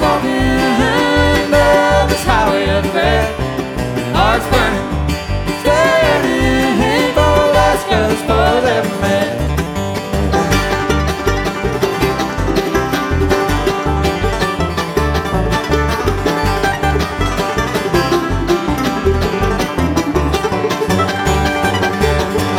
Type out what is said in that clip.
walking down this highway of faith. Hearts burning.